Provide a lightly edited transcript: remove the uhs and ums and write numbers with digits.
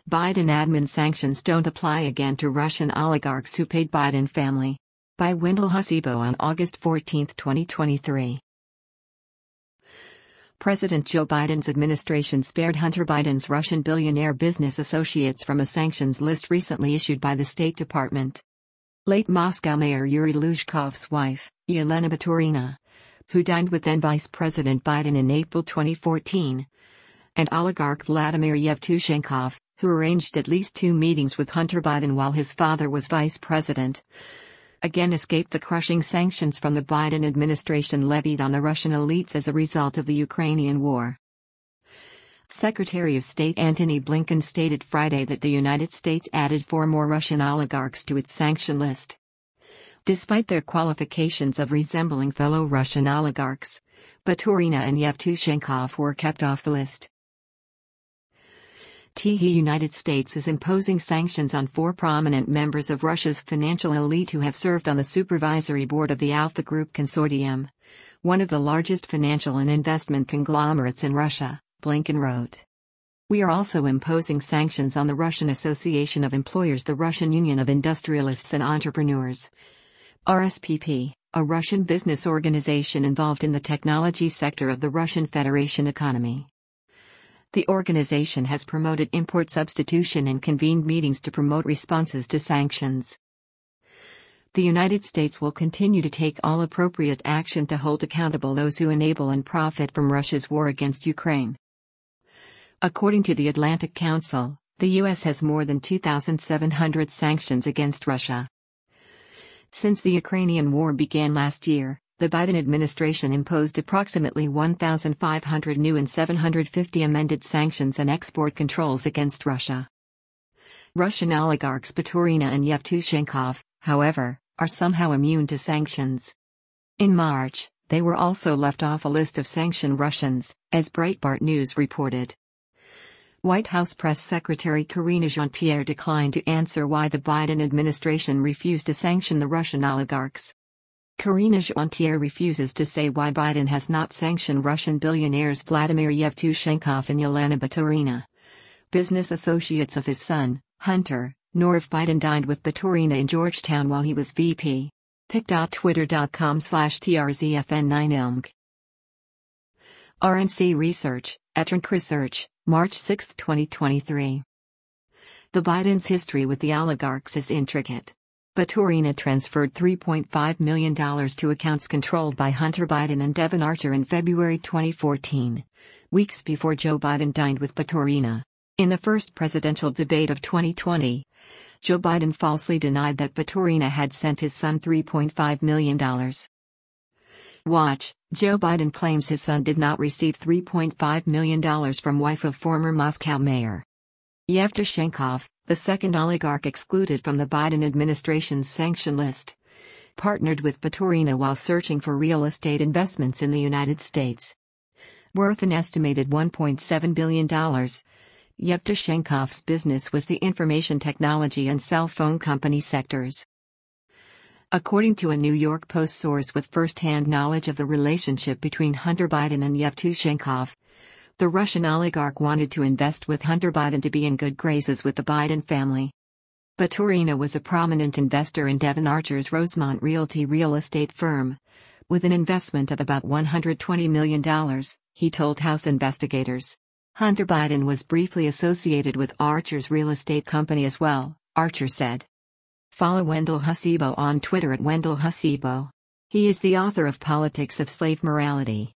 Biden admin sanctions don't apply again to Russian oligarchs who paid Biden family. By Wendell Hasibo on August 14, 2023. President Joe Biden's administration spared Hunter Biden's Russian billionaire business associates from a sanctions list recently issued by the State Department. Late Moscow Mayor Yuri Luzhkov's wife, Yelena Baturina, who dined with then Vice President Biden in April 2014, and oligarch Vladimir Yevtushenkov, who arranged at least 2 meetings with Hunter Biden while his father was vice president, again escaped the crushing sanctions from the Biden administration levied on the Russian elites as a result of the Ukrainian war. Secretary of State Antony Blinken stated Friday that the United States added 4 more Russian oligarchs to its sanction list. Despite their qualifications of resembling fellow Russian oligarchs, Baturina and Yevtushenkov were kept off the list. The United States is imposing sanctions on 4 prominent members of Russia's financial elite who have served on the supervisory board of the Alpha Group Consortium, one of the largest financial and investment conglomerates in Russia, Blinken wrote. We are also imposing sanctions on the Russian Association of Employers, the Russian Union of Industrialists and Entrepreneurs, RSPP, a Russian business organization involved in the technology sector of the Russian Federation economy. The organization has promoted import substitution and convened meetings to promote responses to sanctions. The United States will continue to take all appropriate action to hold accountable those who enable and profit from Russia's war against Ukraine. According to the Atlantic Council, the U.S. has more than 2,700 sanctions against Russia. Since the Ukrainian war began last year, the Biden administration imposed approximately 1,500 new and 750 amended sanctions and export controls against Russia. Russian oligarchs Baturina and Yevtushenkov, however, are somehow immune to sanctions. In March, they were also left off a list of sanctioned Russians, as Breitbart News reported. White House Press Secretary Karine Jean-Pierre declined to answer why the Biden administration refused to sanction the Russian oligarchs. Karine Jean-Pierre refuses to say why Biden has not sanctioned Russian billionaires Vladimir Yevtushenkov and Yelena Baturina, business associates of his son, Hunter, nor if Biden dined with Baturina in Georgetown while he was VP. pic.twitter.com/TRZFN9ilmg. RNC Research, Etrank Research, March 6, 2023. The Biden's history with the oligarchs is intricate. Baturina transferred $3.5 million to accounts controlled by Hunter Biden and Devon Archer in February 2014, weeks before Joe Biden dined with Baturina. In the first presidential debate of 2020, Joe Biden falsely denied that Baturina had sent his son $3.5 million. Watch, Joe Biden claims his son did not receive $3.5 million from wife of former Moscow mayor. Yevtushenkov, the second oligarch excluded from the Biden administration's sanction list, partnered with Baturina while searching for real estate investments in the United States. Worth an estimated $1.7 billion, Yevtushenkov's business was the information technology and cell phone company sectors. According to a New York Post source with first-hand knowledge of the relationship between Hunter Biden and Yevtushenkov, the Russian oligarch wanted to invest with Hunter Biden to be in good graces with the Biden family. Baturina was a prominent investor in Devon Archer's Rosemont Realty real estate firm, with an investment of about $120 million, he told House investigators. Hunter Biden was briefly associated with Archer's real estate company as well, Archer said. Follow Wendell Hasibo on Twitter @WendellHasibo. He is the author of Politics of Slave Morality.